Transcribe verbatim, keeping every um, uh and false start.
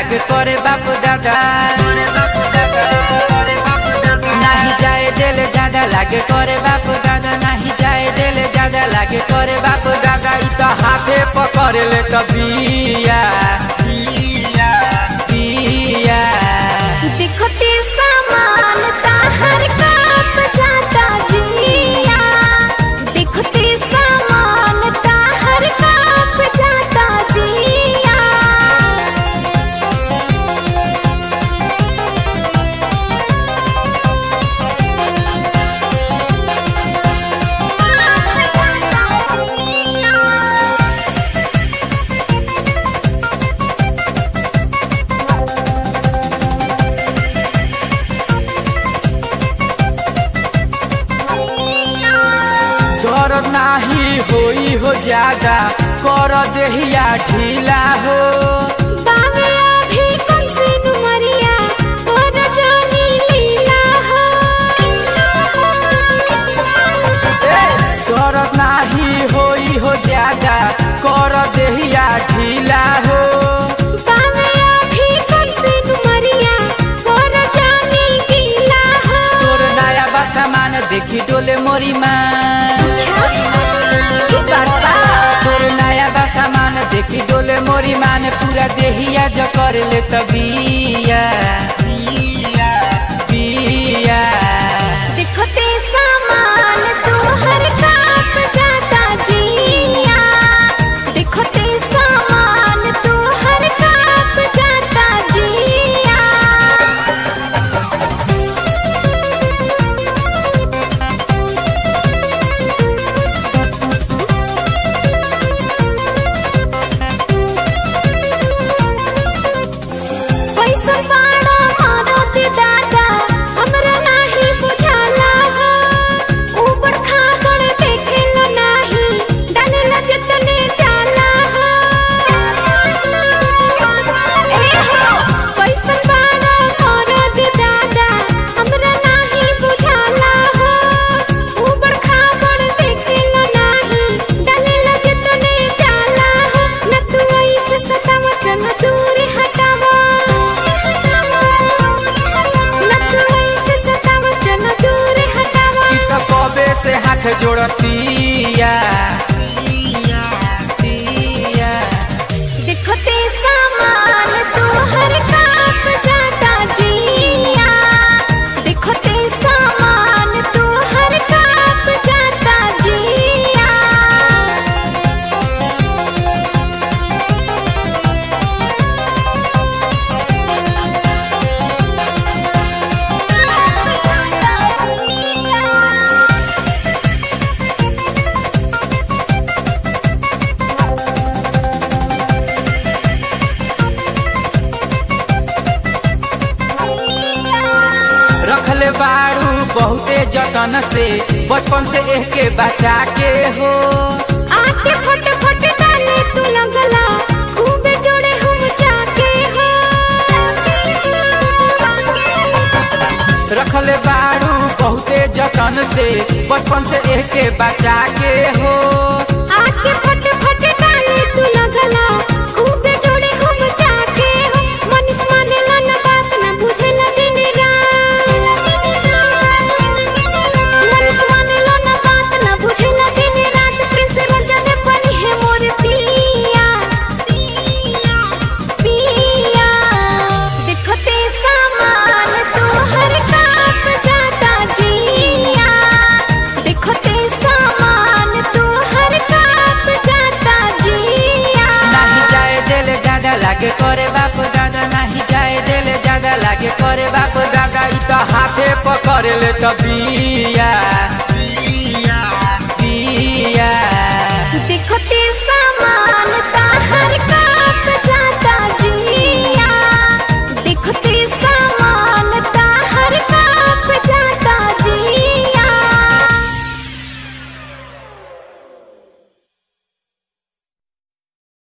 लागे करे बाप दादा नहीं जाए दिल ज्यादा लागे करे बाप दादा नहीं जाए दिल ज्यादा लागे करे बाप दादा इ तो हाथे पकड़ ले तो बिया बिया बिया दिखते सामान ताहर काप जाता जिया दिखते सामान ताहर काप जाता जिया डर नाही होई हो ज्यादा कर देहिया ढीला हो बावे अभी कम से नुमरिया और जानी लीला हो डर नाही होई हो ज्यादा कर देहिया ढीला हो बावे अभी कम से नुमरिया और जानी लीला हो तोर नया बा सामान देखी डोले मोरी मान तोर नया बा सामान देखी डोले मोरी मान पूरा देहिया जो कर ले तबिया बिया बिया दिखते सामान तोहर काप जाता जिया दिखते सामान तोहर काप जाता जिया पैसा बाड़ा मारत दादा हमरा नाही बुझाला हो ऊपर खाकर देखेलो नाही डालेला जतने जाला हो ए हो पैसा बाड़ा मारत दादा हमरा नाही बुझाला हो ऊपर खाकर देखेलो नाही डालेला जतने जाला हो न तू ऐसे सताव चल दूर हटावा इ तो कबे से हाथ जोड़तिया तिया तिया दिखते सामान तोहर काप जाता जिया दिखते सामान तोहर काप जाता जिया रखले बाड़ू बहुते जतन से बचपन से एह के बचा के हो आके फट फट डाले तू लगला खूबे जोड़े हम जाके हो रखले बाड़ू बहुते जतन से बचपन से एह के बचा के हो आके फट फट डाले तू लगला खूबे जोड़े हम जाके हो मनीष मानेला न बात न बुझेला दिन रात मनीष मानेला न बात न बुझेला दिन रात प्रिंस रंजन बनी है मोर पिया पिया पिया दिखते सामान तोहर काप जाता जिया दिखते सामान तोहर काप जाता जिया नहीं जाए दिल ज्यादा लागे करे बाप दादा नहीं जाए दिल ज्यादा लागे करे बाप दादा इ तो हाथे पकड़ ले तो बिया